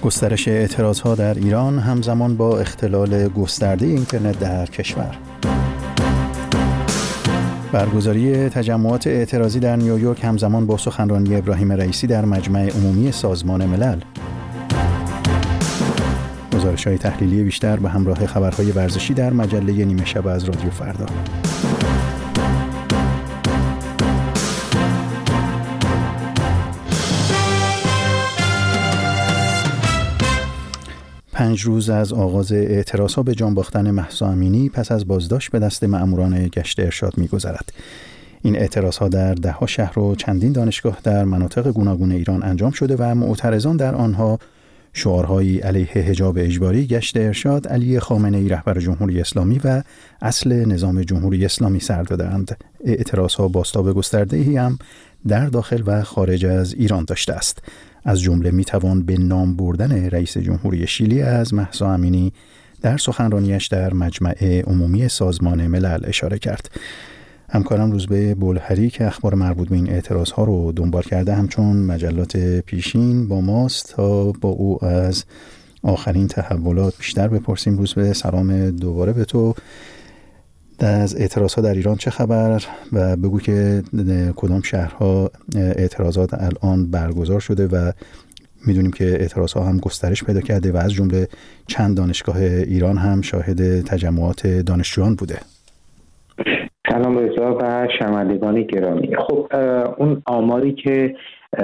گسترش اعتراضها در ایران همزمان با اختلال گسترده اینترنت در کشور. برگزاری تجمعات اعتراضی در نیویورک همزمان با سخنرانی ابراهیم رئیسی در مجمع عمومی سازمان ملل. گزارش‌های تحلیلی بیشتر به همراه خبرهای ورزشی در مجله نیمه شب از رادیو فردا. 5 روز از آغاز اعتراضها به جان باختن مهسا امینی پس از بازداشت به دست مأموران گشت ارشاد می‌گذرد. این اعتراضها در ده‌ها شهر و چندین دانشگاه در مناطق گوناگون ایران انجام شده و معترضان در آنها شعارهایی علیه حجاب اجباری، گشت ارشاد، علی خامنه‌ای رهبر جمهوری اسلامی و اصل نظام جمهوری اسلامی سر دادند. اعتراضها بازتاب گسترده‌ای هم در داخل و خارج از ایران داشته است. از جمله میتوان به نام بردن رئیس جمهوری شیلی از مهسا امینی در سخنرانیش در مجمع عمومی سازمان ملل اشاره کرد. همکارم روزبه بولهری که اخبار مربوط به این اعتراضها رو دنبال کرده همچون مجلات پیشین با ماست تا با او از آخرین تحولات بیشتر بپرسیم. روزبه، سلام دوباره به تو. از اعتراضها در ایران چه خبر و بگو که کدام شهرها اعتراضات الان برگزار شده و میدونیم که اعتراضها هم گسترش پیدا کرده و از جمله چند دانشگاه ایران هم شاهد تجمعات دانشجویان بوده. سلام رضا و شنوندگان گرامی. خب اون آماری که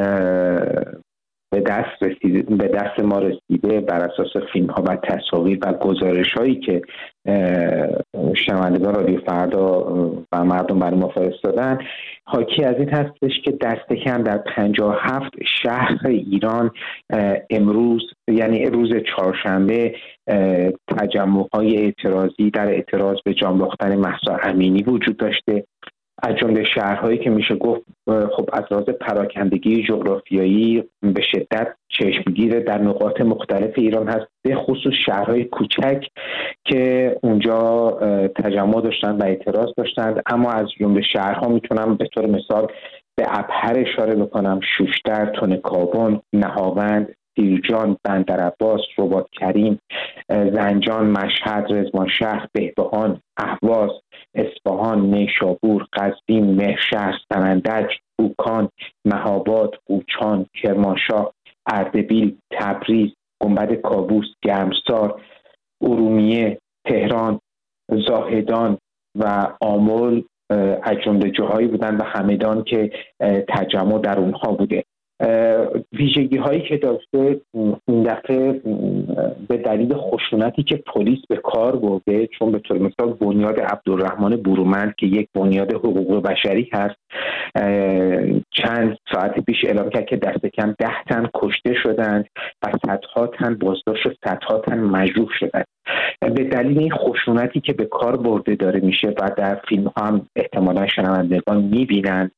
به دست ما رسیده بر اساس فیلم ها و تصاویر و گزارش هایی که شنوندگان رادیو فردا و مردم برای ما فرستادن حاکی از این هستش که دست کم در 57 شهر ایران امروز، یعنی روز چهارشنبه، تجمع‌های اعتراضی در اعتراض به جان باختن مهسا امینی وجود داشته. از جمله شهرهایی که میشه گفت خب از لحاظ پراکندگی جغرافیایی به شدت چشمگیر در نقاط مختلف ایران هست، به خصوص شهرهای کوچک که اونجا تجمع داشتن و اعتراض داشتند. اما از جمله شهرها میتونم به طور مثال به ابهر اشاره بکنم: شوشتر، تونکابن، نهاوند، سیرجان، بندرعباس، رباط‌کریم، زنجان، مشهد، رضوانشهر، بهبهان، اهواز، اصفهان، نیشابور، قزوین، مهرشهر، سنندج، بوکان، مهاباد، قوچان، کرمانشاه، اردبیل، تبریز، گنبد کاووس، گرمسار، ارومیه، تهران، زاهدان و آمل از جمله جاهایی بودند و همدان که تجمع در اونها بوده. ویژگی هایی که داشته این دفعه به دلیل خشونتی که پلیس به کار برده، چون به طور مثال بنیاد عبدالرحمن برومند که یک بنیاد حقوق بشری هست چند ساعت پیش اعلام کرد که دست کم 10 تن کشته شدند و صدها تن بازداشت و صدها تن مجروح شدند. به دلیل این خشونتی که به کار برده داره میشه و در فیلم ها هم احتمالا شنوندگان میبینند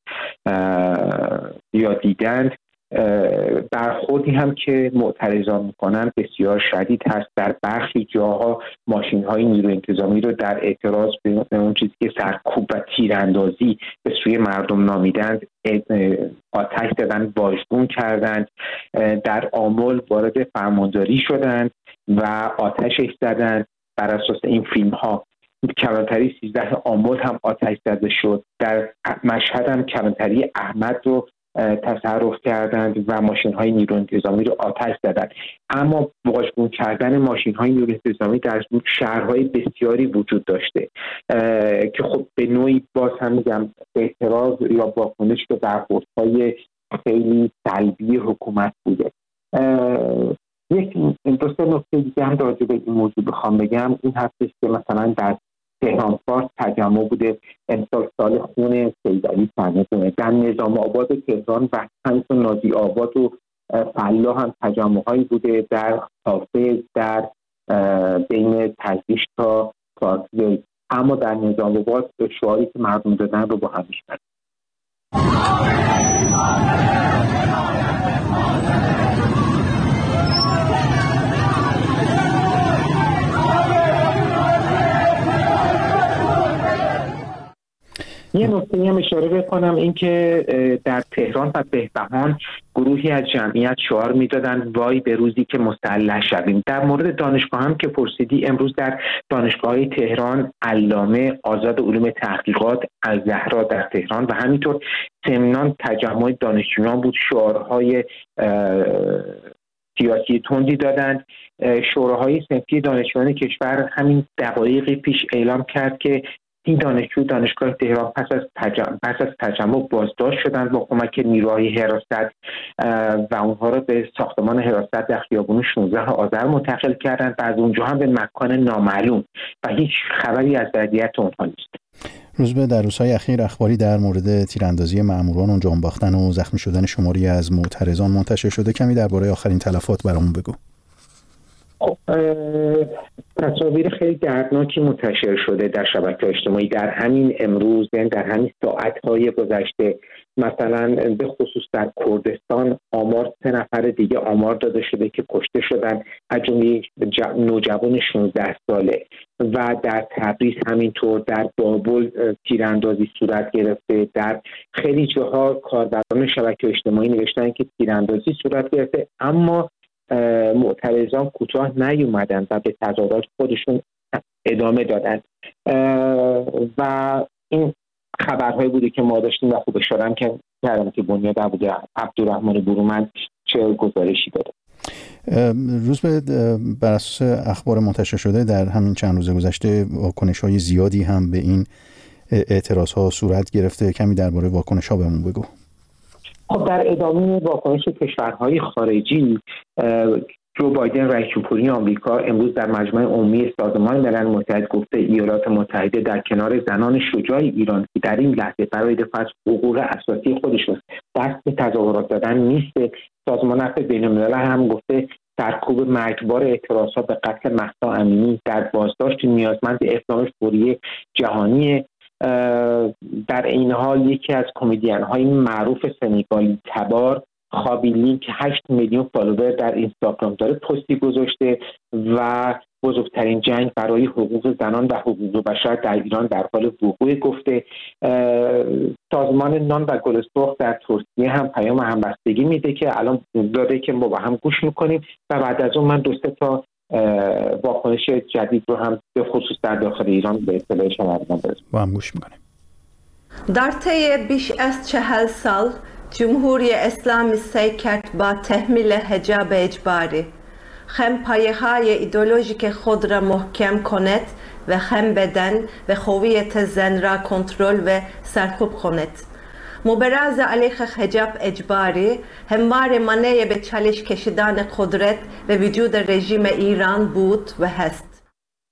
یا دیدند، برخوردی هم که معترضان میکنن بسیار شدید هست. در برخی جاها ماشین های نیروی انتظامی رو در اعتراض به اون چیزی که سرکوب و تیراندازی به سوی مردم نامیدند آتش زدند، واژگون کردند. در آمل وارد فرمانداری شدند و آتش زدند. بر اساس این فیلم ها کلانتری 13 آمل هم آتش زده شد. در مشهد هم کلانتری احمد رو تصرف کردند و ماشین‌های نیروی انتظامی رو آتش زدند. اما واژگون کردن ماشین‌های نیروی انتظامی در شهرهای بسیاری وجود داشته که خب به نوعی باز هم میگم اعتراض یا واکنش به برخوردهای خیلی سلبی حکومت بوده. یک دو سه نکته دیگه هم راجع به این موضوع بخوام بگم این هستش که مثلا در تهران فارس تجمع بوده، امسال سال خون سیدعلی سنتونه. در نظام آباد تهران و طنز و نادی آباد و فلا هم تجمع‌هایی بوده، در حافظ، در بین تزریش تا پارکوی. اما در نظام آباد شعاری که مردم دادن رو با هم میشنن. یه نکته هم اشاره بکنم این که در تهران و بهبهان گروهی از جمعیت شعار میدادن وای به روزی که مسلح شویم. در مورد دانشگاه هم که پرسیدی، امروز در دانشگاه تهران علامه، آزاد علوم تحقیقات، الزهرا در تهران و همینطور سمنان تجمع دانشجویان بود، شعارهای سیاسی تندی دادند. شوراهای صنفی دانشجویان کشور همین دقایقی پیش اعلام کرد که این دانشجو دانشگاه تهران پس از تجمع بازداشت شدند با کمک نیروهای حراست و اونها را به ساختمان حراست در خیابان 16 آذر منتقل کردند و از اونجا هم به مکان نامعلوم و هیچ خبری از وضعیت اونها نیست. روزبه، در روزهای اخیر اخباری در مورد تیراندازی ماموران و جان باختن و زخمی شدن شماری از معترضان منتشر شده. کمی درباره آخرین تلفات برامون بگو. تصاویر خیلی دردناکی منتشر شده در شبکه‌های اجتماعی در همین امروز، در همین ساعت‌های گذشته. مثلا به خصوص در کردستان آمار 3 نفر دیگه آمار داده شده که کشته شدن، از جمله نوجوان 16 ساله. و در تبریز همینطور، در بابل تیراندازی صورت گرفته. در خیلی جاها کاربران شبکه اجتماعی نوشتن که تیراندازی صورت گرفته، اما معترضان کوتاه نیومدن و به تظاهرات خودشون ادامه دادن و این خبرهایی بوده که ما داشتیم و خوب اشاره کردم که بنیاد عبدالرحمن برومند چه گزارشی داده. روز بر اساس اخبار منتشر شده در همین چند روز گذشته واکنش‌های زیادی هم به این اعتراض‌ها صورت گرفته. کمی درباره واکنش‌ها بهمون بگو. خب در ادامه واکنش کشورهای خارجی، جو بایدن رئیس جمهوری آمریکا امروز در مجمع عمومی سازمان ملل متحد گفته ایالات متحده در کنار زنان شجاع ایران که در این لحظه برای دفاع از حقوق اساسی خودشون دست به تظاهرات دادن نیست. سازمان عفو بین‌الملل هم گفته سرکوب مرگبار اعتراضات به قتل مهسا امینی در بازداشت نیازمند اقدام فوری جهانی. در این حال یکی از کمدین‌های معروف سنگالی تبار خابی لینک 8 میلیون فالوور در اینستاگرام داره، پستی گذاشته و بزرگترین جنگ برای حقوق زنان و حقوق بشر در ایران در حال وقوع گفته. سازمان نان و گل سرخ در ترکیه هم پیام همبستگی میده که الان داده که ما با هم گوش میکنیم و بعد از اون من 2-3 تا واکنش جدید رو هم به خصوص در داخل ایران به اطلاع شما برسونم. با هم گوش میکنیم. در طی بیش از 40 سال جمهوری اسلامی سعی کرد با تحمیل حجاب اجباری هم پایه‌های ایدئولوژیک خود را محکم کند و هم بدن و هویت زن را کنترل و سرکوب کند. مبارزه علیه حجاب اجباری همواره مانع به چالش کشیدن قدرت و وجود رژیم ایران بود و هست.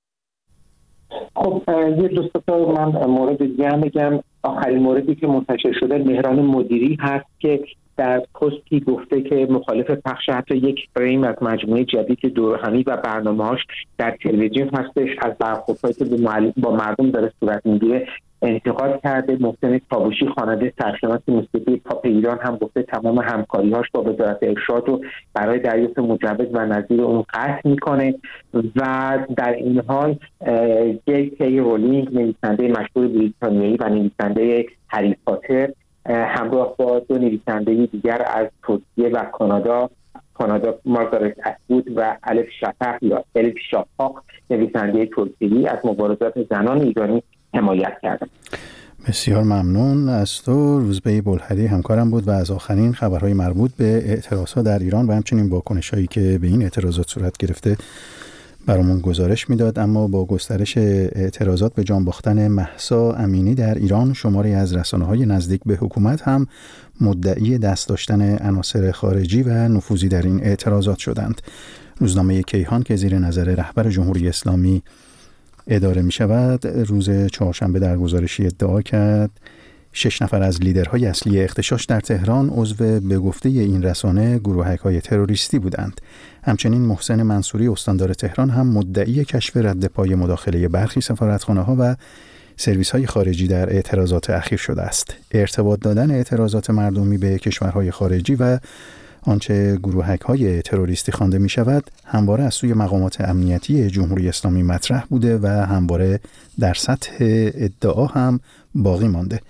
خب یه 2 تا من مورد دیگه هم بگم. آخرین موردی که منتشر شده مهران مدیری هست که در پستی گفته که مخالف پخش حتی یک فریم از مجموعه جدید دورهمی و برنامه‌هاش در تلویزیون هستش، از برخوردهایی که با مردم داره صورت میگیره انتقاد کرده. محسن کاوشی خواننده سرشناس موسیقی پاپ ایران هم گفته تمام همکاری‌هاش با وزارت ارشاد رو برای دریافت مجوز و نظیر اون قطع میکنه. و در این حال جی رولینگ، نویسنده مشهور بریتانیایی و نویسنده هری پاتر، همراه با 2 نویسنده دیگر از ترکیه و کانادا مارگارت اتوود و الف شفق یا الف شافاق نویسنده ترکیه‌ای از مبارزات زنان ایرانی حمایت کردند. بسیار ممنون از تو. روزبه بلحری همکارم بود و از آخرین خبرهای مربوط به اعتراضات در ایران و همچنین واکنش‌هایی که به این اعتراضات صورت گرفته برامون گزارش میداد. اما با گسترش اعتراضات به جان باختن مهسا امینی در ایران، شماری از رسانه‌های نزدیک به حکومت هم مدعی دست داشتن عناصر خارجی و نفوذی در این اعتراضات شدند. روزنامه کیهان که زیر نظر رهبر جمهوری اسلامی اداره می شود، روز چهارشنبه در گزارشی ادعا کرد 6 نفر از لیدرهای اصلی اغتشاش در تهران عضو به گفته این رسانه گروهک‌های تروریستی بودند. همچنین محسن منصوری استاندار تهران هم مدعی کشف رد پای مداخله برخی سفارتخانه‌ها و سرویس‌های خارجی در اعتراضات اخیر شده است. ارتباط دادن اعتراضات مردمی به کشورهای خارجی و آنچه گروهک‌های تروریستی خوانده می شود همواره از سوی مقامات امنیتی جمهوری اسلامی مطرح بوده و همواره در سطح ادعا هم باقی مانده.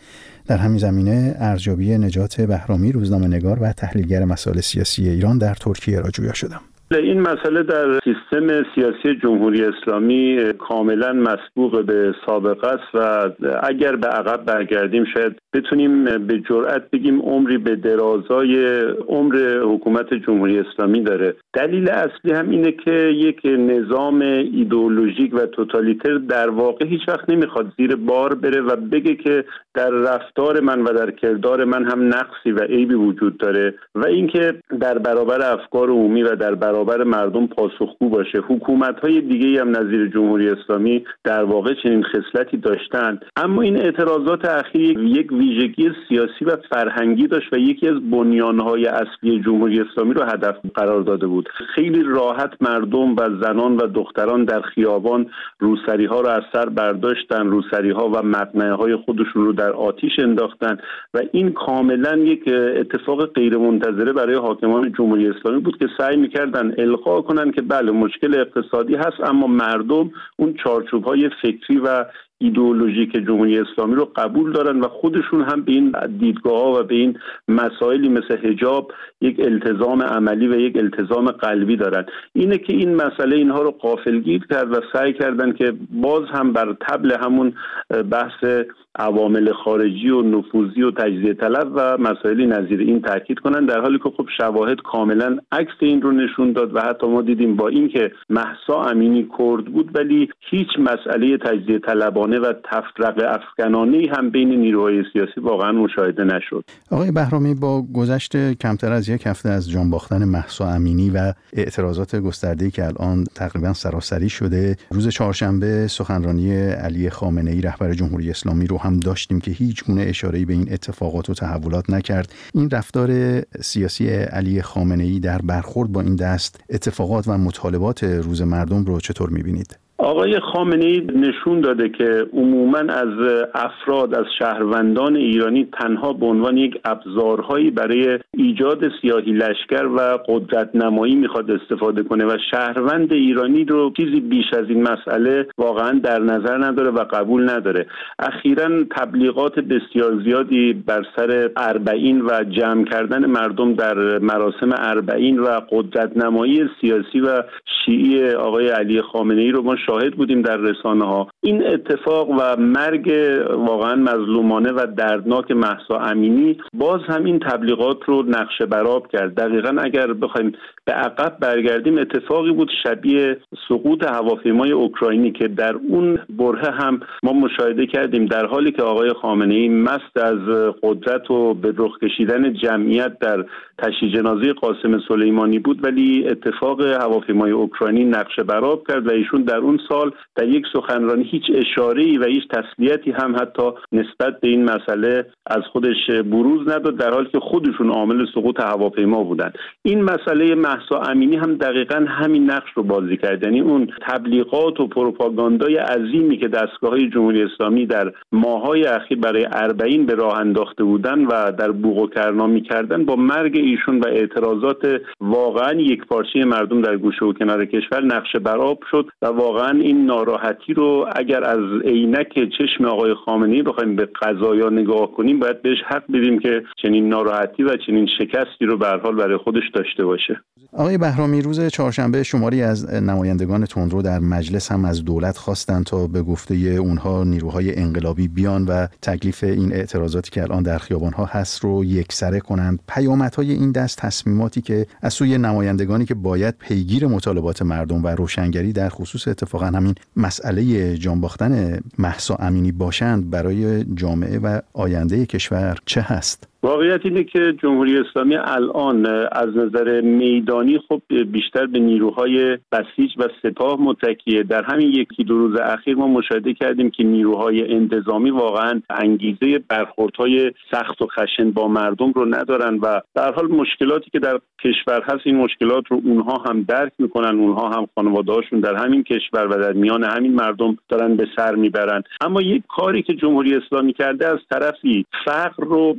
در همین زمینه ارزیابی نجات بهرامی، روزنامه‌نگار و تحلیلگر مسائل سیاسی ایران در ترکیه را جویا شدم. این مسئله در سیستم سیاسی جمهوری اسلامی کاملا مسبوق به سابقه است و اگر به عقب برگردیم شاید بتونیم به جرئت بگیم عمری به درازای عمر حکومت جمهوری اسلامی داره. دلیل اصلی هم اینه که یک نظام ایدئولوژیک و توتالیتر در واقع هیچ وقت نمیخواد زیر بار بره و بگه که در رفتار من و در کردار من هم نقصی و عیبی وجود داره و اینکه در برابر افکار عمومی و در برابر مردم پاسخگو باشه. حکومت‌های دیگه‌ای هم نظیر جمهوری اسلامی در واقع چنین خصلتی داشتند، اما این اعتراضات اخیر یک ویژگی سیاسی و فرهنگی داشت و یکی از بنیان‌های اصلی جمهوری اسلامی رو هدف قرار داده بود. خیلی راحت مردم و زنان و دختران در خیابان روسری‌ها رو از سر برداشتن، روسری‌ها و مقنعه‌های خودشون رو در آتش انداختن و این کاملا یک اتفاق غیرمنتظره برای حاکمان جمهوری اسلامی بود که سعی می‌کردن القا کنن که بله مشکل اقتصادی هست، اما مردم اون چارچوب‌های فکری و ایدئولوژیک جمهوری اسلامی رو قبول دارن و خودشون هم به این دیدگاه‌ها و به این مسائلی مثل حجاب یک التزام عملی و یک التزام قلبی دارن. اینه که این مسئله اینها رو غافلگیر کرد و سعی کردن که باز هم بر طبل همون بحث عوامل خارجی و نفوذی و تجزیه طلب و مسائلی نظیر این تاکید کنن، در حالی که خب شواهد کاملا عکس این رو نشون داد و حتی ما دیدیم با اینکه مهسا امینی کرد بود ولی هیچ مسئله تجزیه طلبانه و تفرقه افکنانه‌ای هم بین نیروهای سیاسی واقعا مشاهده نشد. آقای بهرامی، با گذشت کمتر از یک هفته از جان باختن مهسا امینی و اعتراضات گسترده‌ای که الان تقریبا سراسری شده، روز چهارشنبه سخنرانی علی خامنه‌ای رهبر جمهوری اسلامی رو هم داشتیم که هیچ گونه اشاره‌ای به این اتفاقات و تحولات نکرد. این رفتار سیاسی علی خامنه‌ای در برخورد با این دست اتفاقات و مطالبات روز مردم رو چطور می‌بینید؟ آقای خامنه‌ای نشون داده که عموماً از افراد، از شهروندان ایرانی تنها به عنوان یک ابزارهایی برای ایجاد سیاهی لشکر و قدرت نمایی میخواد استفاده کنه و شهروند ایرانی رو چیزی بیش از این مسئله واقعاً در نظر نداره و قبول نداره. اخیراً تبلیغات بسیار زیادی بر سر اربعین و جمع کردن مردم در مراسم اربعین و قدرت نمایی سیاسی و شیعی آقای علی خامنه‌ای رو ما شاهد بودیم در رسانه‌ها. این اتفاق و مرگ واقعا مظلومانه و دردناک مهسا امینی باز هم این تبلیغات رو نقشه برآب کرد. دقیقاً اگر بخوایم به عقب برگردیم اتفاقی بود شبیه سقوط هواپیمای اوکراینی که در اون برهه هم ما مشاهده کردیم در حالی که آقای خامنه‌ای مست از قدرت و به رخ کشیدن جمعیت در تشییع جنازه قاسم سلیمانی بود، ولی اتفاق هواپیمای اوکراینی نقشه برآب کرد و ایشون در اون سال در یک سخنرانی هیچ اشاره‌ای و هیچ تسلیتی هم حتی نسبت به این مسئله از خودش بروز نداد، در حالی که خودشون عامل سقوط هواپیما بودند. این مسئله مهسا امینی هم دقیقاً همین نقش رو بازی کرد، یعنی اون تبلیغات و پروپاگاندای عظیمی که دستگاه‌های جمهوری اسلامی در ماه‌های اخیر برای اربعین به راه انداخته بودن و در بوق و کرنا می‌کردن، با مرگ ایشون و اعتراضات واقعاً یکپارچه مردم در گوشه و کنار کشور نقشه برآب شد و واقعاً این ناراحتی رو اگر از عینک چشم آقای خامنه‌ای بخوایم به قضایا نگاه کنیم باید بهش حق بدیم که چنین ناراحتی و چنین شکستی رو به هر حال برای خودش داشته باشه. آقای بهرامی، روز چهارشنبه شماری از نمایندگان تندرو در مجلس هم از دولت خواستند تا به گفته اونها نیروهای انقلابی بیان و تکلیف این اعتراضاتی که الان در خیابان‌ها هست رو یکسره کنند. پیامدهای این دست تصمیماتی که از سوی نمایندگانی که باید پیگیر مطالبات مردم و روشنگری در خصوص اتفاقا همین مسئله جان باختن مهسا امینی باشند برای جامعه و آینده کشور چه هست؟ واقعیت اینه که جمهوری اسلامی الان از نظر میدانی خب بیشتر به نیروهای بسیج و سپاه متکیه. در همین یکی دو روز اخیر ما مشاهده کردیم که نیروهای انتظامی واقعا انگیزه برخوردهای سخت و خشن با مردم رو ندارن و در حال مشکلاتی که در کشور هست این مشکلات رو اونها هم درک میکنن، اونها هم خانواده‌هاشون در همین کشور و در میان همین مردم دارن به سر میبرن. اما یک کاری که جمهوری اسلامی کرده از طرفی فقر رو به شدت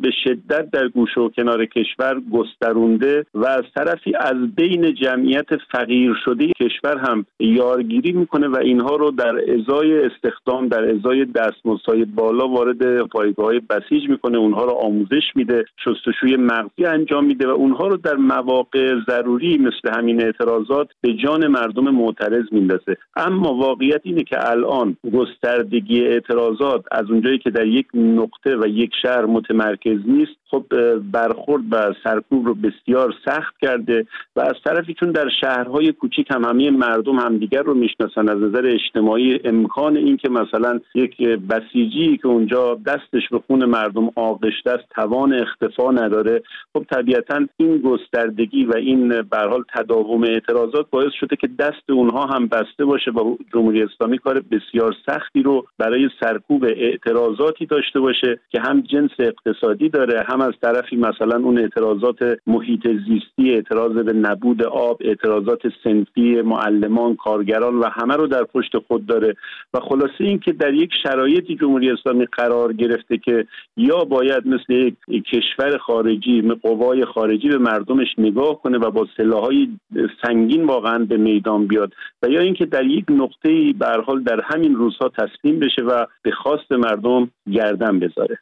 شدت در گوشه و کنار کشور گسترونده و از طرفی از بین جمعیت فقیر شده کشور هم یارگیری میکنه و اینها رو در ازای استخدام، در ازای دستمزدهای بالا وارد پایگاه‌های بسیج میکنه، اونها رو آموزش میده، شستشوی مغزی انجام میده و اونها رو در مواقع ضروری مثل همین اعتراضات به جان مردم معترض میندازه. اما واقعیت اینه که الان گستردگی اعتراضات از اونجایی که در یک نقطه و یک شهر متمرکز نیست، خب برخورد و سرکوب رو بسیار سخت کرده و از طرفی چون در شهرهای کوچیک هم همه مردم همدیگر رو میشناسن، از نظر اجتماعی امکان این که مثلا یک بسیجی که اونجا دستش به خون مردم آغشته است توان اختفا نداره، خب طبیعتا این گستردگی و این به هر حال تداوم اعتراضات باعث شده که دست اونها هم بسته باشه و جمهوری اسلامی کار بسیار سختی رو برای سرکوب اعتراضاتی داشته باشه که هم جنس اقتصادی داره، هم از طرفی مثلا اون اعتراضات محیط زیستی، اعتراض به نبود آب، اعتراضات صنفی معلمان، کارگران و همه رو در پشت خود داره و خلاصه این که در یک شرایطی جمهوری اسلامی قرار گرفته که یا باید مثل یک کشور خارجی، قوای خارجی به مردمش نگاه کنه و با سلاح‌های سنگین واقعا به میدان بیاد و یا اینکه در یک نقطه‌ای به هر حال در همین روزها تسلیم بشه و به خواست مردم گردن بذاره.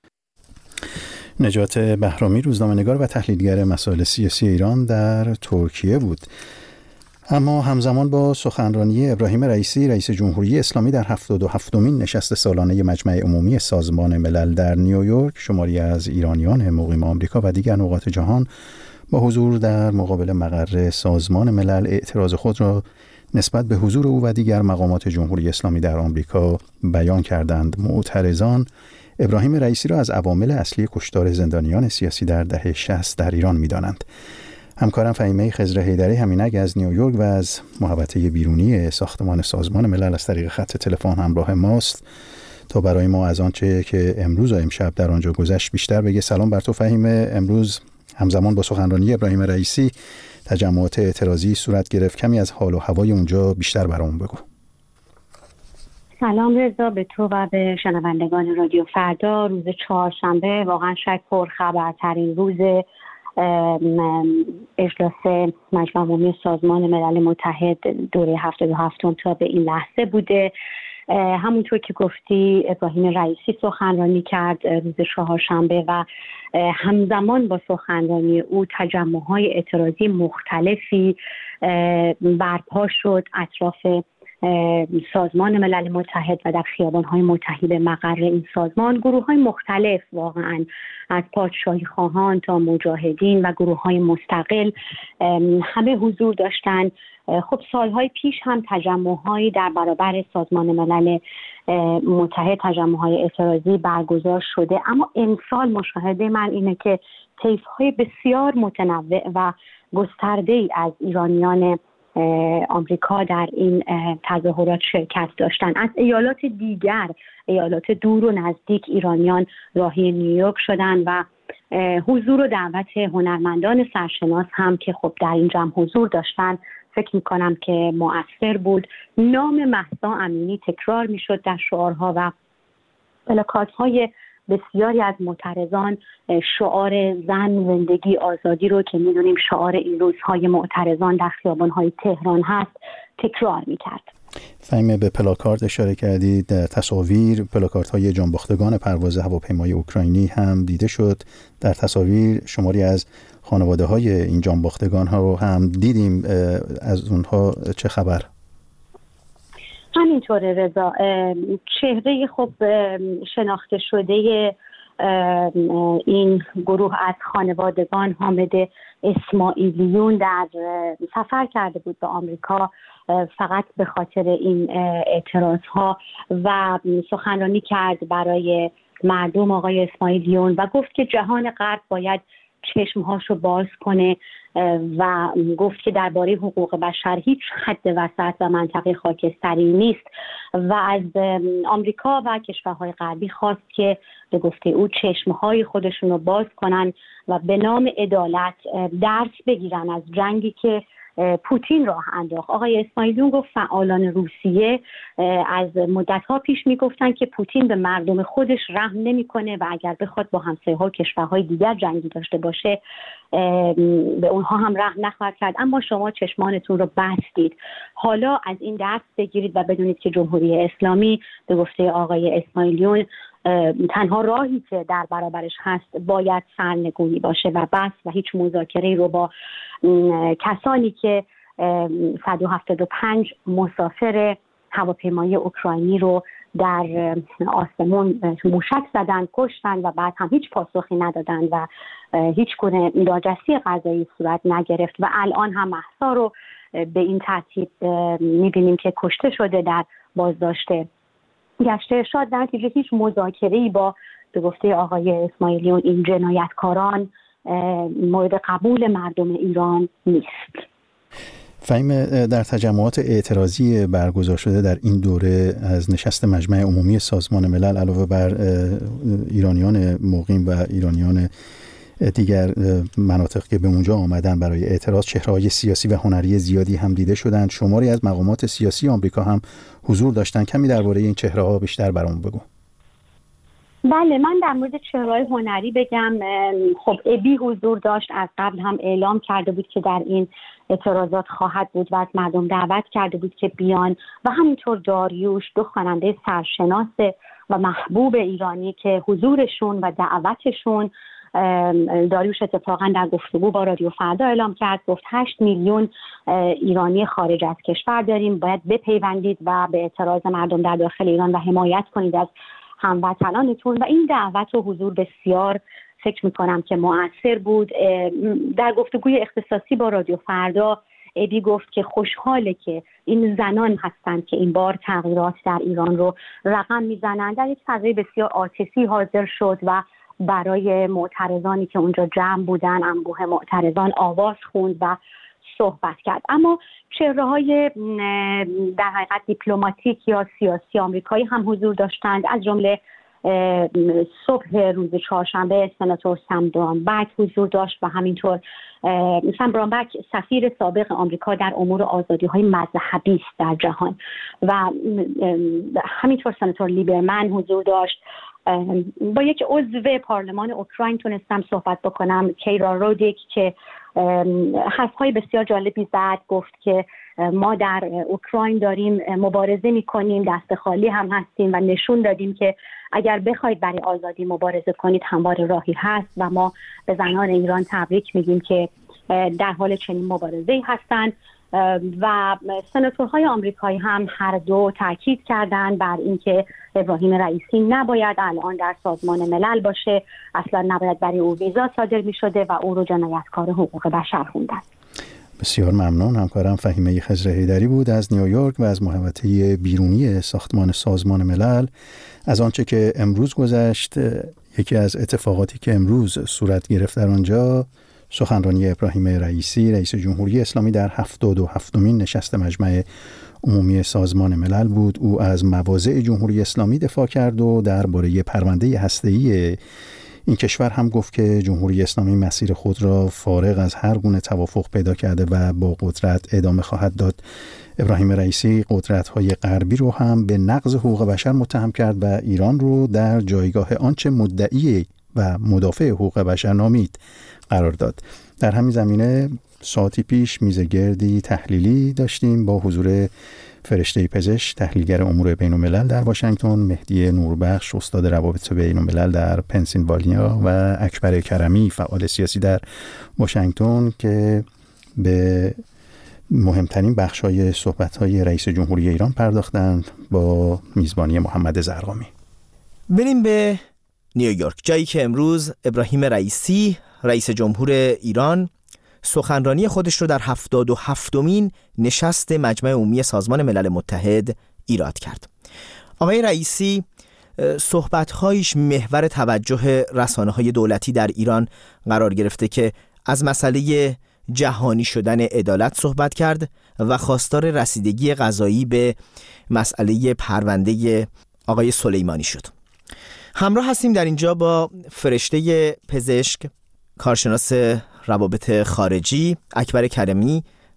نجات بهرامی، روزنامه‌نگار و تحلیلگر مسائل سیاسی ایران، در ترکیه بود. اما همزمان با سخنرانی ابراهیم رئیسی رئیس جمهوری اسلامی در 77مین نشست سالانه مجمع عمومی سازمان ملل در نیویورک، شماری از ایرانیان مقیم آمریکا و دیگر نقاط جهان با حضور در مقابل مقر سازمان ملل اعتراض خود را نسبت به حضور او و دیگر مقامات جمهوری اسلامی در آمریکا بیان کردند. معترضان ابراهیم رئیسی را از عوامل اصلی کشتار زندانیان سیاسی در دهه 60 در ایران می‌دانند. همکارم فهیمه خضر حیدری همینک از نیویورک و از محوطه بیرونی ساختمان سازمان ملل از طریق خط تلفن همراه ماست تا برای ما از آنچه که امروز و امشب در آنجا گذشت بیشتر بگه. سلام بر تو فهیمه. امروز همزمان با سخنرانی ابراهیم رئیسی تجمعات اعتراضی صورت گرفت. کمی از حال و هوای اونجا بیشتر برامون بگو. سلام رضا، به تو و به شنوندگان رادیو فردا. روز چهارشنبه واقعا شاید پرخبرترین روز اجلاس مجمع عمومی سازمان ملل متحد دوره 77 تا به این لحظه بوده. همونطور که گفتی ابراهیم رئیسی سخنرانی کرد روز چهارشنبه و همزمان با سخنرانی او تجمع‌های اعتراضی مختلفی برپا شد اطراف سازمان ملل متحد و در خیابان‌های متحد به مقر این سازمان. گروه‌های مختلف واقعاً از پادشاهی خواهان تا مجاهدین و گروه‌های مستقل همه حضور داشتند. خب سالهای پیش هم تجمع‌هایی در برابر سازمان ملل متحد، تجمع‌های اعتراضی برگزار شده، اما امسال مشاهده من اینه که طیف‌های بسیار متنوع و گسترده‌ای از ایرانیان آمریکا در این تظاهرات شرکت داشتند. از ایالات دیگر، ایالات دور و نزدیک، ایرانیان راهی نیویورک شدند و حضور و دعوت هنرمندان سرشناس هم که خب در این جمع حضور داشتند فکر می‌کنم که مؤثر بود. نام مهسا امینی تکرار می‌شد در شعارها و پلاکات‌های بسیاری از معترضان شعار زن، زندگی، آزادی رو که می‌دونیم شعار این روزهای معترضان در خیابان‌های تهران هست تکرار می‌کرد. فهیمه، به پلاکارد اشاره کردید. در تصاویر پلاکاردهای جانباختگان پرواز هواپیمای اوکراینی هم دیده شد. در تصاویر شماری از خانواده‌های این جانباختگان ها رو هم دیدیم. از اونها چه خبر؟ همینطوره رضا، چهره خب شناخته شده این گروه از خانوادگان حامد اسماعیلیون در سفر کرده بود به آمریکا فقط به خاطر این اعتراض ها و سخنرانی کرد برای مردم آقای اسماعیلیون و گفت که جهان غرب باید چشمهاشو باز کنه و گفت که درباره حقوق بشر هیچ حد وسط و منطقه خاکستری نیست و از آمریکا و کشورهای غربی خواست که به گفته او چشمهای خودشون رو باز کنن و به نام عدالت درس بگیرن از جنگی که پوتین راه انداخت. آقای اسماعیلیون گفت فعالان روسیه از مدت‌ها پیش میگفتن که پوتین به مردم خودش رحم نمی‌کنه و اگر بخواد با همسایه‌ها و کشورهای دیگر جنگی داشته باشه به اونها هم رحم نخواهد کرد، اما شما چشمانتون رو بستید. حالا از این درس بگیرید و بدونید که جمهوری اسلامی به گفته آقای اسماعیلیون تنها راهی که در برابرش هست باید سرنگونی باشه و بس و هیچ مذاکره‌ای رو با کسانی که 175 مسافر هواپیمایی اوکراینی رو در آسمون موشک زدن، کشتن و بعد هم هیچ پاسخی ندادن و هیچ گونه دادرسی قضایی صورت نگرفت و الان هم مهسا رو به این ترتیب می‌بینیم که کشته شده در بازداشت گشت ارشاد. در نتیجه هیچ مذاکره‌ای با به گفته آقای اسماعیلیون این جنایتکاران مورد قبول مردم ایران نیست. فهیم، در تجمعات اعتراضی برگزار شده در این دوره از نشست مجمع عمومی سازمان ملل علاوه بر ایرانیان مقیم و ایرانیان دیگر مناطق که به اونجا آمدن برای اعتراض، چهره‌های سیاسی و هنری زیادی هم دیده شدند. شماری از مقامات سیاسی آمریکا هم حضور داشتن. کمی درباره این چهره‌ها بیشتر برامون بگو. بله، من در مورد چهره‌های هنری بگم. خب ابی حضور داشت، از قبل هم اعلام کرده بود که در این اعتراضات خواهد بود و از مردم دعوت کرده بود که بیان و همینطور داریوش، دو خواننده سرشناس و محبوب ایرانی که حضورشون و دعوتشون، داریوش اتفاقا در گفتگو با رادیو فردا اعلام کرد، گفت 8 میلیون ایرانی خارج از کشور داریم، باید بپیوندید و به اعتراض مردم در داخل ایران و حمایت کنید از هموطنانتون و این دعوت و حضور بسیار فکر میکنم که مؤثر بود. در گفتگوی اختصاصی با رادیو فردا ابی گفت که خوشحاله که این زنان هستند که این بار تغییرات در ایران رو رقم میزنند. در یک فضای بسیار عاطفی حاضر شد و برای معترضانی که اونجا جمع بودن، انبوه معترضان آواز خوند و صحبت کرد. اما چهره‌های در حقیقت دیپلماتیک یا سیاسی آمریکایی هم حضور داشتند. از جمله صبح روز چهارشنبه سناتور سم برانبک حضور داشت و همینطور سم برانبک سفیر سابق آمریکا در امور آزادی‌های مذهبی است در جهان و همینطور سناتور لیبرمن حضور داشت. با یک عضو پارلمان اوکراین تونستم صحبت بکنم، کیرا رودیک، که حرف‌های بسیار جالبی زد. گفت که ما در اوکراین داریم مبارزه می‌کنیم، دست خالی هم هستیم و نشون دادیم که اگر بخواید برای آزادی مبارزه کنید همواره راهی هست و ما به زنان ایران تبریک میگیم که در حال چنین مبارزه‌ای هستند. و سناتورهای آمریکایی هم هر دو تاکید کردند بر اینکه ابراهیم رئیسی نباید الان در سازمان ملل باشه، اصلا نباید برای او ویزا صادر می شده و او رو جنایتکار حقوق بشر خوندن. بسیار ممنون. همکارم فهیمه خضر حیدری بود از نیویورک و از محوطه بیرونی ساختمان سازمان ملل. از آنچه که امروز گذشت، یکی از اتفاقاتی که امروز صورت گرفت در آنجا سخنرانی ابراهیم رئیسی رئیس جمهوری اسلامی در 77مین نشست مجمع عمومی سازمان ملل بود. او از مواضع جمهوری اسلامی دفاع کرد و درباره پرونده هسته‌ای این کشور هم گفت که جمهوری اسلامی مسیر خود را فارغ از هر گونه توافق پیدا کرده و با قدرت ادامه خواهد داد. ابراهیم رئیسی قدرت‌های غربی رو هم به نقض حقوق بشر متهم کرد و ایران رو در جایگاه آنچه مدعی و مدافع حقوق بشر نامید قرار داد. در همین زمینه ساعتی پیش میزگردی تحلیلی داشتیم با حضور فرشته پزشک، تحلیلگر امور بین الملل در واشنگتن، مهدی نوربخش، استاد روابط بین الملل در پنسیلوانیا و اکبر کرمی، فعال سیاسی در واشنگتن، که به مهمترین بخش‌های صحبت‌های رئیس جمهوری ایران پرداختند با میزبانی محمد زرقامی. بریم به نیویورک، جایی که امروز ابراهیم رئیسی رئیس جمهور ایران سخنرانی خودش رو در 77مین نشست مجمع عمومی سازمان ملل متحد ایراد کرد. آقای رئیسی صحبت‌هایش محور توجه رسانه‌های دولتی در ایران قرار گرفته که از مسئله جهانی شدن عدالت صحبت کرد و خواستار رسیدگی قضایی به مسئله پرونده آقای سلیمانی شد. همراه هستیم در اینجا با فرشته پزشک، کارشناس روابط خارجی اکبر کرمی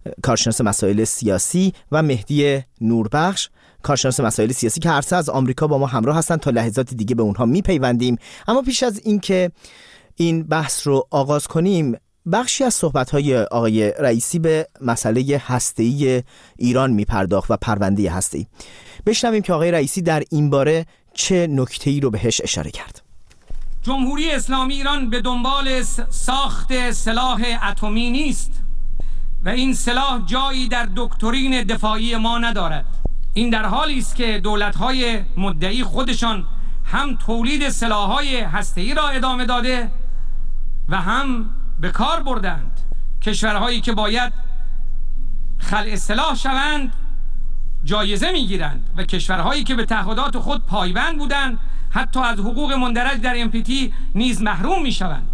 کارشناس مسائل سیاسی و مهدی نوربخش، کارشناس مسائل سیاسی که هر سه از آمریکا با ما همراه هستند. تا لحظات دیگه به اونها میپیوندیم. اما پیش از اینکه این بحث رو آغاز کنیم، بخشی از صحبت‌های آقای رئیسی به مسئله هسته‌ای ایران میپرداخت و پرونده هسته‌ای. بشنویم که آقای رئیسی در این باره چه نکته‌ای رو بهش اشاره کرد. جمهوری اسلامی ایران به دنبال ساخت سلاح اتمی نیست و این سلاح جایی در دکترین دفاعی ما ندارد. این در حالی است که دولت‌های مدعی خودشان هم تولید سلاح‌های هسته‌ای را ادامه داده و هم به کار بردند کشورهایی که باید خلع سلاح شوند جایزه میگیرند و کشورهایی که به تعهدات خود پایبند بودند حتی از حقوق مندرج در NPT نیز محروم میشوند.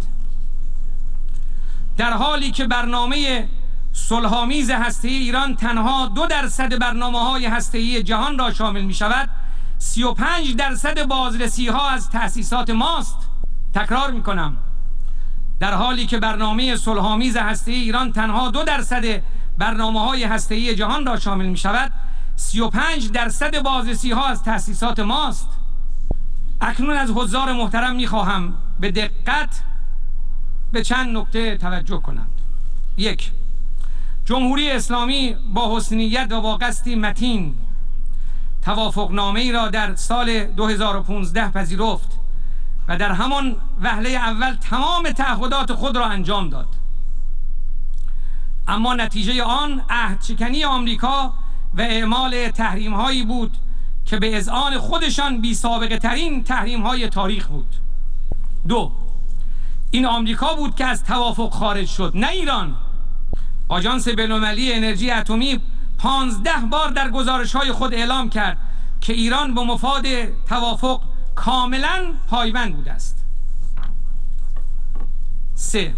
در حالی که برنامه صلح‌آمیز هسته‌ای ایران تنها 2% برنامه‌های هسته‌ای جهان را شامل می‌شود، 35% بازرسی‌ها از تأسیسات ماست. تکرار می‌کنم، در حالی که برنامه صلح‌آمیز هسته‌ای ایران تنها 2% برنامه‌های هسته‌ای جهان را شامل می‌شود، 35% بازرسی‌ها از تأسیسات ماست. اکنون از حضار محترم می‌خواهم به دقت به چند نکته توجه کنند. 1. جمهوری اسلامی با حسن نیت و با قصدی متین توافقنامه‌ای را در سال 2015 پذیرفت و در همان وهله اول تمام تعهدات خود را انجام داد. اما نتیجه آن عهدشکنی آمریکا و اعمال تحریم‌هایی بود که به اذعان خودشان بی سابقه ترین تحریم‌های تاریخ بود. 2. این آمریکا بود که از توافق خارج شد، نه ایران. آژانس بین‌المللی انرژی اتمی 15 بار در گزارش‌های خود اعلام کرد که ایران به مفاد توافق کاملا پایبند بوده است. 3.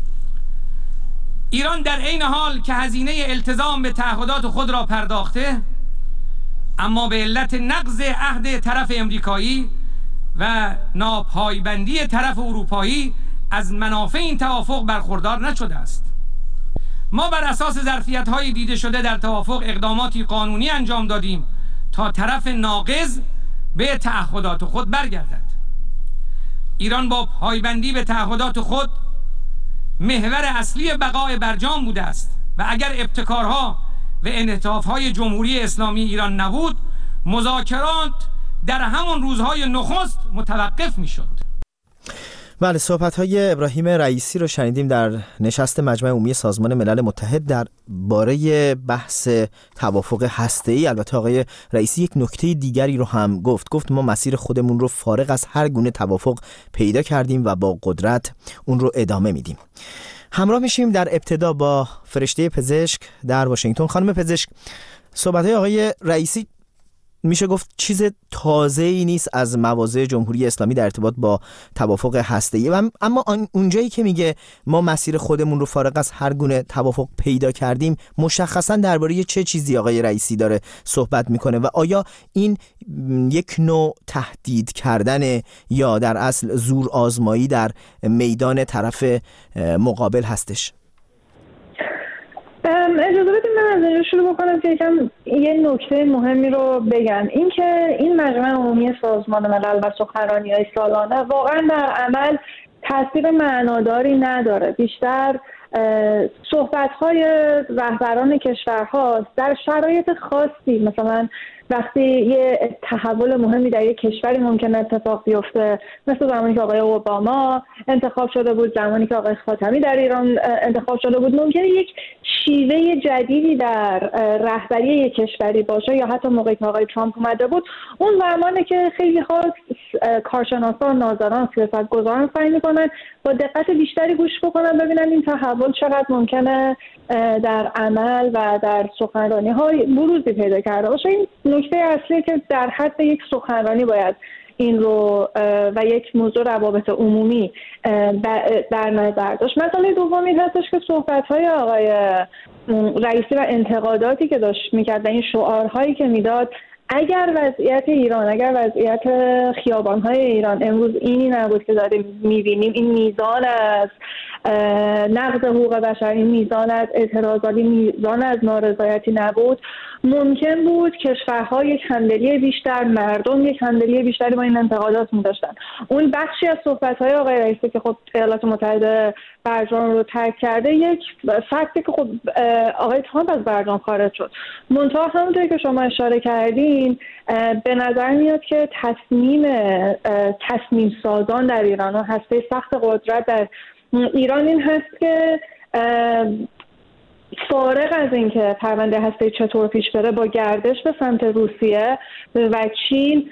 ایران در عین حال که هزینه التزام به تعهدات خود را پرداخته، اما به علت نقض عهد طرف امریکایی و ناپایبندی طرف اروپایی از منافع این توافق برخوردار نشده است. ما بر اساس ظرفیت‌های دیده شده در توافق اقداماتی قانونی انجام دادیم تا طرف ناقض به تعهدات خود برگردد. ایران با پایبندی به تعهدات خود محور اصلی بقای برجام بوده است و اگر ابتکارها و انعطاف‌های جمهوری اسلامی ایران نبود، مذاکرات در همون روزهای نخست متوقف می‌شد. بله، صحبت‌های ابراهیم رئیسی رو شنیدیم در نشست مجمع عمومی سازمان ملل متحد در باره بحث توافق هسته‌ای. البته آقای رئیسی یک نکته دیگری رو هم گفت ما مسیر خودمون رو فارغ از هر گونه توافق پیدا کردیم و با قدرت اون رو ادامه میدیم. همراه میشیم در ابتدا با فرشته پزشک در واشنگتن. خانم پزشک، صحبت‌های آقای رئیسی میشه گفت چیز تازه‌ای نیست از مواضع جمهوری اسلامی در ارتباط با توافق هسته‌ای، اما اونجایی که میگه ما مسیر خودمون رو فارغ از هر گونه توافق پیدا کردیم، مشخصا درباره چه چیزی آقای رئیسی داره صحبت میکنه و آیا این یک نوع تهدید کردن یا در اصل زور آزمایی در میدان طرف مقابل هستش؟ اجازه بدیم من از اینجا شروع بکنم که یه نکته مهمی رو بگم، این که این مجمع عمومی سازمان ملل و سخنرانی‌های سالانه واقعا در عمل تاثیر معناداری نداره. بیشتر صحبت‌های رهبران کشورها در شرایط خاصی، مثلا وقتی یه تحول مهمی در یک کشوری ممکن اتفاق بیفته، مثل زمانی که آقای اوباما انتخاب شده بود، زمانی که آقای خاتمی در ایران انتخاب شده بود، ممکنه یک شیوه جدیدی در رهبری یک کشوری باشه، یا حتی موقعی که آقای ترامپ اومده بود، اون زمانه که خیلی ها کارشناسان، ناظران، سیاستگزاران سعی میکنن با دقت بیشتری گوش بکنن ببینن این تحول چقدر ممکنه در عمل و در سخنرانی‌های بروزی پیدا کرده باشه. این نکته اصلی که در حد یک سخنرانی باید این رو و یک موضوع روابط عمومی در نظر داشت. مسئله دومی هستش که صحبت‌های آقای رئیسی و انتقاداتی که داشت می‌کرد و این شعارهایی که میداد، اگر وضعیت ایران، اگر وضعیت خیابان‌های ایران امروز اینی نبود که داریم می‌بینیم، این میزان از نقض حقوق بشر، این میزان از اعتراضات، میزان از نارضایتی نبود، ممکن بود کشورها یک همدلی بیشتر، مردم یک همدلی بیشتری با این انتقادات می‌داشتن. اون بخشی از صحبت‌های آقای رئیسی که خب ایالات متحده برجام رو ترک کرده، یک فکتی که خب آقای ترامپ از برجام خارج شد. منتها همونطوری که شما اشاره کردین به نظر میاد که تصمیم سازان در ایران و هسته سخت قدرت در ایران این هست که فارغ از اینکه پرونده هسته چطور پیش بره، با گردش به سمت روسیه و چین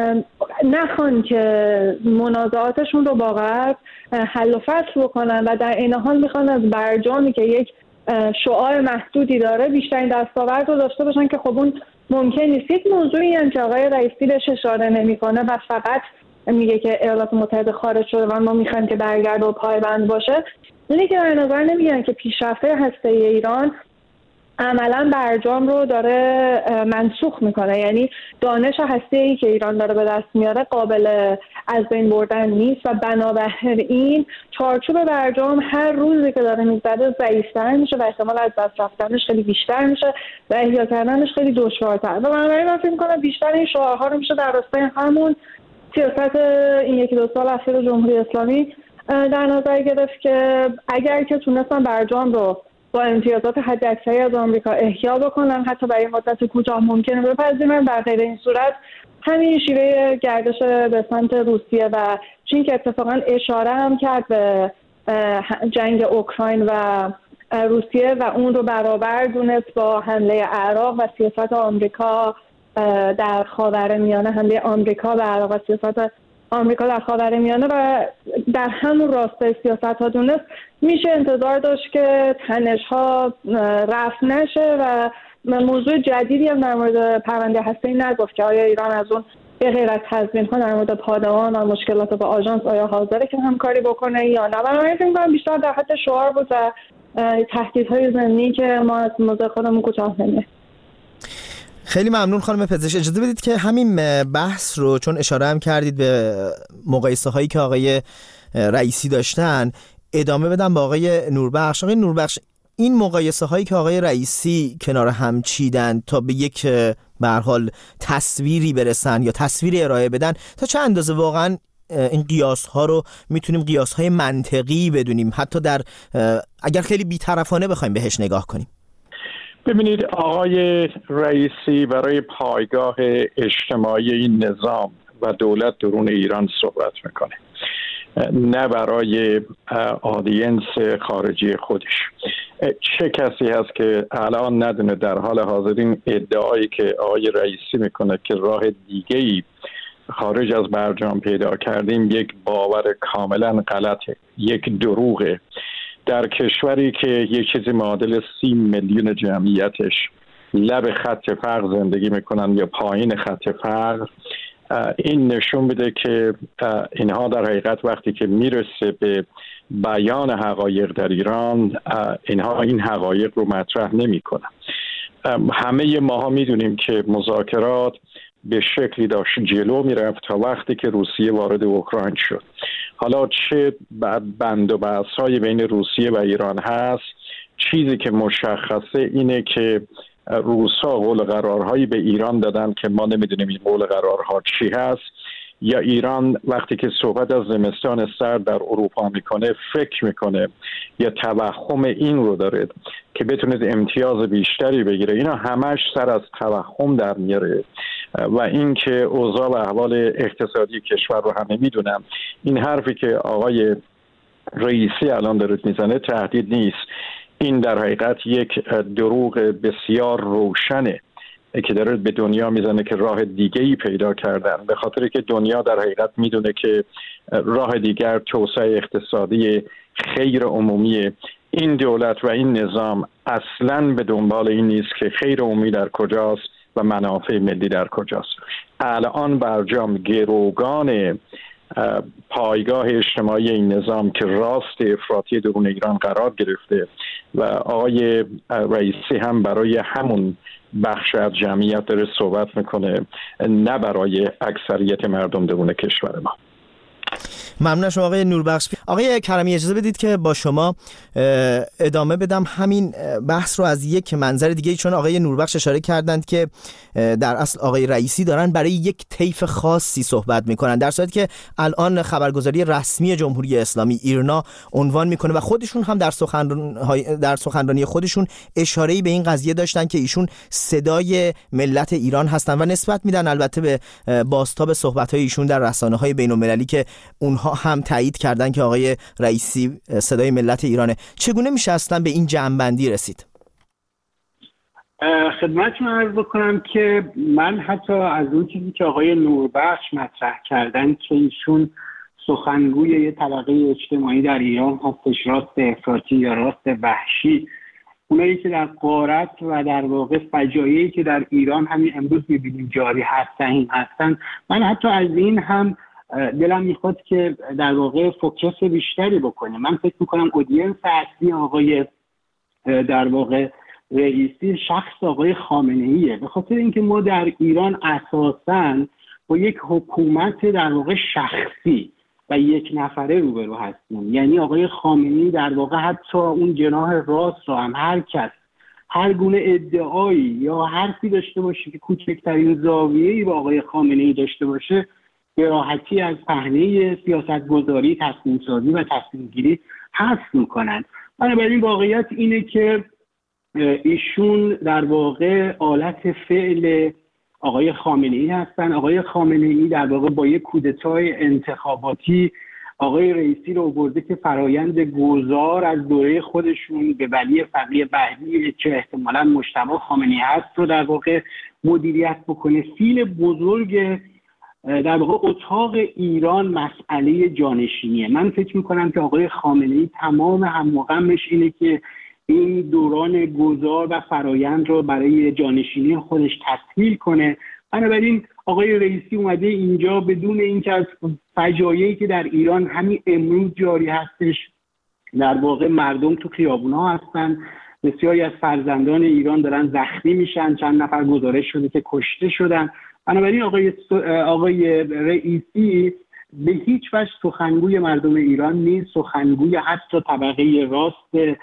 نخوان که منازعاتشون رو با غرب حل و فصل بکنن و در این حال میخوان از برجامی که یک شعار محدودی داره بیشترین دستاورد رو داشته باشن که خب اون ممکن نیست. یک موضوعی هم که آقای رئیسی بهش اشاره نمیکنه و فقط میگه که ایالات متحده خارج شده و ما میخوایم که برگرده و پایبند باشه، اینه که در نظر نمیگیرن که پیشرفته هسته ایران عملا برجام رو داره منسوخ میکنه. یعنی دانش هسته‌ای که ایران داره به دست میاره قابل از بین بردن نیست و بنابراین چارچوب برجام هر روزی که داره میگذره ضعیف‌تر میشه و احتمال از دست رفتنش خیلی بیشتر میشه و احیا کردنش خیلی دشوارتر. و بنابراین من فکر میکنم بیشتر این شعارها رو میشه در راستای همون سیاست این یکی دو سال اخیر جمهوری اسلامی در نظر گرفت که اگر که تونستن برجام رو با امتیازات حداکثری از آمریکا احیا بکنن، حتی برای مدت کوتاه ممکنه بپذیرن، در غیر این صورت همین شیوه گردش به سمت روسیه و چین که اتفاقا اشاره هم کرد به جنگ اوکراین و روسیه و اون رو برابر دونست با حمله عراق و سیاست آمریکا در خاورمیانه، حمله آمریکا به عراق و سیاست آمریکا در خاورمیانه و در همون راستای سیاست‌ها دونست، میشه انتظار داشت که تنش‌ها رفع نشه و موضوع جدیدی هم در مورد پرونده هسته‌ای نگفت که آیا ایران از اون به غیر از تضمین‌ها در مورد پادوان و مشکلات با آژانس آیا حاضره که همکاری بکنه یا نه. من فکر می‌کنم بیشتر در حد شعار بود و تهدیدهای ضمنی که ما از موضوع خودمون کوتاه نمی‌ایم. خیلی ممنون خانم پزشک. اجازه بدید که همین بحث رو، چون اشاره هم کردید به مقایسه هایی که آقای رئیسی داشتن، ادامه بدم با آقای نوربخش. آقای نوربخش، این مقایسه هایی که آقای رئیسی کنار هم چیدن تا به یک به هر حال تصویری برسن یا تصویری ارائه بدن، تا چه اندازه واقعا این قیاس ها رو میتونیم قیاس های منطقی بدونیم، حتی در اگر خیلی بی‌طرفانه بخوایم بهش نگاه کنیم؟ ببینید، آقای رئیسی برای پایگاه اجتماعی این نظام و دولت درون ایران صحبت میکنه، نه برای آدینس خارجی خودش. چه کسی هست که الان ندونه در حال حاضر این ادعایی که آقای رئیسی میکنه که راه دیگه‌ای خارج از برجام پیدا کردیم یک باور کاملا غلطه، یک دروغه. در کشوری که یک چیزی معادل 30 میلیون جمعیتش لب خط فقر زندگی میکنن یا پایین خط فقر، این نشون میده که اینها در حقیقت وقتی که میرسه به بیان حقایق در ایران، اینها این حقایق رو مطرح نمیکنن. همه ماها میدونیم که مذاکرات به شکلی داشت جلو میرفت تا وقتی که روسیه وارد اوکراین شد. حالا چه بند و بحث‌های بین روسیه و ایران هست، چیزی که مشخصه اینه که روس‌ها قول قرارهایی به ایران دادن که ما نمیدونیم این قول قرارها چی هست، یا ایران وقتی که صحبت از زمستان سرد در اروپا میکنه فکر میکنه یا توهم این رو داره که بتونه امتیاز بیشتری بگیره. اینا همش سر از توهم در میاره و این که اوضاع و احوال اقتصادی کشور رو همه میدونن. این حرفی که آقای رئیسی الان داره میزنه تهدید نیست، این در حقیقت یک دروغ بسیار روشنه که داره به دنیا میزنه که راه دیگه‌ای پیدا کردن، به خاطر که دنیا در حقیقت میدونه که راه دیگر توسعه اقتصادی خیر عمومی. این دولت و این نظام اصلاً به دنبال این نیست که خیر عمومی در کجاست و منافع ملی در کجاست. الان برجام گروگان پایگاه اجتماعی این نظام که راست افراطی درون ایران قرار گرفته و آقای رئیسی هم برای همون بخش از جمعیت داره صحبت میکنه، نه برای اکثریت مردم درون کشور ما. ممنون شما آقای نوربخش. آقای کرمی اجازه بدید که با شما ادامه بدم همین بحث رو از یک منظر دیگه، چون آقای نوربخش اشاره کردند که در اصل آقای رئیسی دارن برای یک طیف خاصی صحبت میکنن، در صورتی که الان خبرگزاری رسمی جمهوری اسلامی ایرنا عنوان میکنه و خودشون هم در سخنرانی خودشون اشاره‌ای به این قضیه داشتن که ایشون صدای ملت ایران هستن و نسبت میدن البته به بازتاب صحبت‌های ایشون در رسانه‌های بین‌المللی که اونها هم تایید کردن که آقای رئیسی صدای ملت ایرانه. چگونه میشه اصلا به این جمع‌بندی رسید؟ خدمتتون عرض بکنم که من حتی از اون چیزی که آقای نوربخش مطرح کردن که ایشون سخنگوی یه طبقه اجتماعی در ایران هستش، راست افراطی یا راست وحشی، اونایی که در غارت و در واقع فجایعی که در ایران همین امروز می‌بینیم جاری هستن، من حتی از این هم دلم میخواد که در واقع فوکس بیشتری بکنیم. من فکر میکنم اودینس اصلی آقای در واقع رئیسی شخص آقای خامنه‌ایه، به خاطر اینکه ما در ایران اساساً با یک حکومت در واقع شخصی و یک نفره روبرو هستیم. یعنی آقای خامنه‌ای در واقع حتی اون جناح راست رو هم هر کس هر گونه ادعایی یا حرفی داشته باشه که کوچکترین زاویه‌ای با آقای خامنه‌ای داشته باشه به راحتی از صحنه سیاست‌گذاری، تصمیم‌سازی و تصمیم‌گیری حذف می‌کنن. بنابراین واقعیت اینه که ایشون در واقع آلت فعل آقای خامنه‌ای هستن. آقای خامنه‌ای در واقع با یک کودتای انتخاباتی آقای رئیسی رو آورده که فرایند گذار از دوره خودشون به ولی فقیه بهری که احتمالاً مجتبی خامنه‌ای هست رو در واقع مدیریت بکنه. فیل بزرگ در واقع اتاق ایران مسئله جانشینیه. من فکر میکنم که آقای خامنه‌ای تمام هم و غمش اینه که این دوران گذار و فرایند رو برای جانشینی خودش تسهیل کنه. بنابراین آقای رئیسی اومده اینجا بدون اینکه از فجایعی که در ایران همین امروز جاری هستش، در واقع مردم تو خیابون‌ها هستن، بسیاری از فرزندان ایران دارن زخمی میشن، چند نفر گزارش شده که کشته شدن. بنابراین آقای رئیسی به هیچ وجه سخنگوی مردم ایران نیست، سخنگوی حتی طبقه راست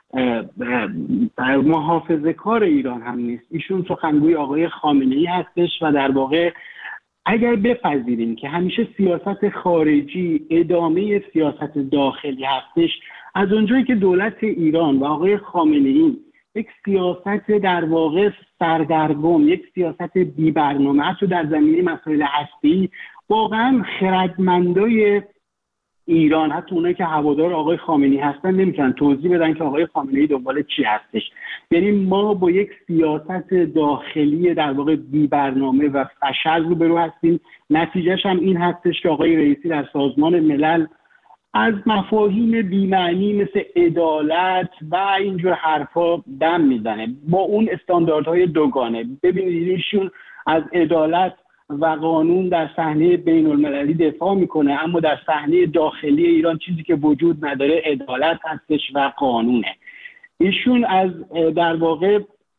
محافظه‌کار ایران هم نیست. ایشون سخنگوی آقای خامنه‌ای هستش و در واقع اگر بپذیریم که همیشه سیاست خارجی ادامه سیاست داخلی هستش، از اونجایی که دولت ایران و آقای خامنه‌ای یک سیاست در واقع سردرگم، یک سیاست بی برنامه حتی در زمینه مسائل هسته‌ای، واقعا خردمندای ایران، حتی اونایی که هوادار آقای خامنه‌ای هستن، نمیتونن توضیح بدن که آقای خامنه‌ای دنبال چی هستش. یعنی ما با یک سیاست داخلی در واقع بی برنامه و فشل روبرو هستیم. نتیجهش هم این هستش که آقای رئیسی در سازمان ملل از مفاهیم بی‌معنی مثل عدالت و اینجور حرفا دم میزنه با اون استانداردهای دوگانه. ببینید ایشون از عدالت و قانون در صحنه بین‌المللی دفاع میکنه، اما در صحنه داخلی ایران چیزی که وجود نداره عدالت هستش و قانونه. ایشون از در واقع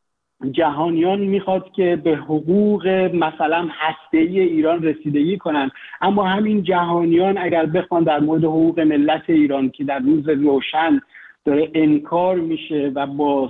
جهانیان میخواد که به حقوق مثلا هسته‌ای ایران رسیدگی کنن، اما همین جهانیان اگر بخوان در مورد حقوق ملت ایران که در روز روشن داره انکار میشه و با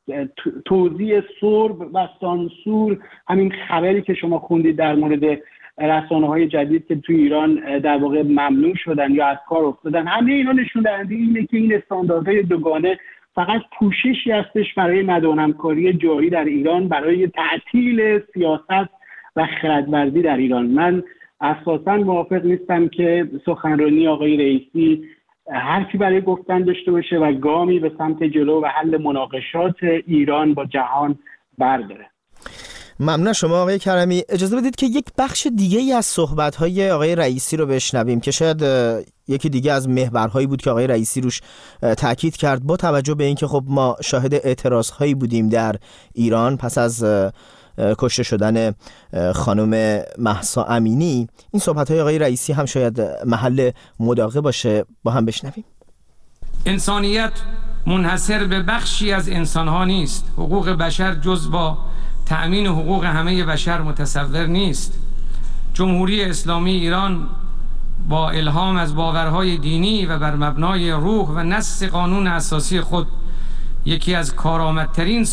توزیع سرب و سانسور، همین خبری که شما خوندید در مورد رسانه‌های جدید که تو ایران در واقع ممنوع شدن یا از کار افتادن، همه اینا نشون دهنده اینه که این استانداردهای دوگانه فقط پوششی هستش برای ندانمکاری جاری در ایران، برای تعطیل سیاست و خردورزی در ایران. من اساساً موافق نیستم که سخنرانی آقای رئیسی حرفی برای گفتن داشته باشه و گامی به سمت جلو و حل مناقشات ایران با جهان برداره. ممنون شما آقای کرمی. اجازه بدید که یک بخش دیگه ای از صحبت‌های آقای رئیسی رو بشنویم که شاید یکی دیگه از محورهایی بود که آقای رئیسی روش تاکید کرد، با توجه به اینکه خب ما شاهد اعتراض‌هایی بودیم در ایران پس از کشته شدن خانم مهسا امینی. این صحبت‌های آقای رئیسی هم شاید محل مداقه باشه، با هم بشنویم. انسانیت منحصر به بخشی از انسان‌ها نیست. حقوق بشر جز با تأمین حقوق همه بشر متصور نیست. جمهوری اسلامی ایران با الهام از باورهای دینی و بر مبنای روح و نص قانون اساسی خود یکی از کارآمدترین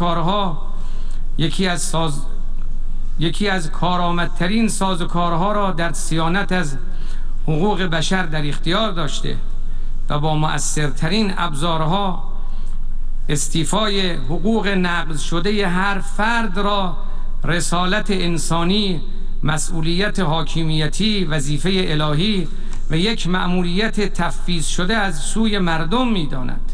سازوکارها را در صیانت از حقوق بشر در اختیار داشته و با مؤثرترین ابزارها استیفای حقوق نقض شده هر فرد را رسالت انسانی، مسئولیت حاکمیتی، وظیفه الهی و یک مأموریت تفویض شده از سوی مردم می‌داند.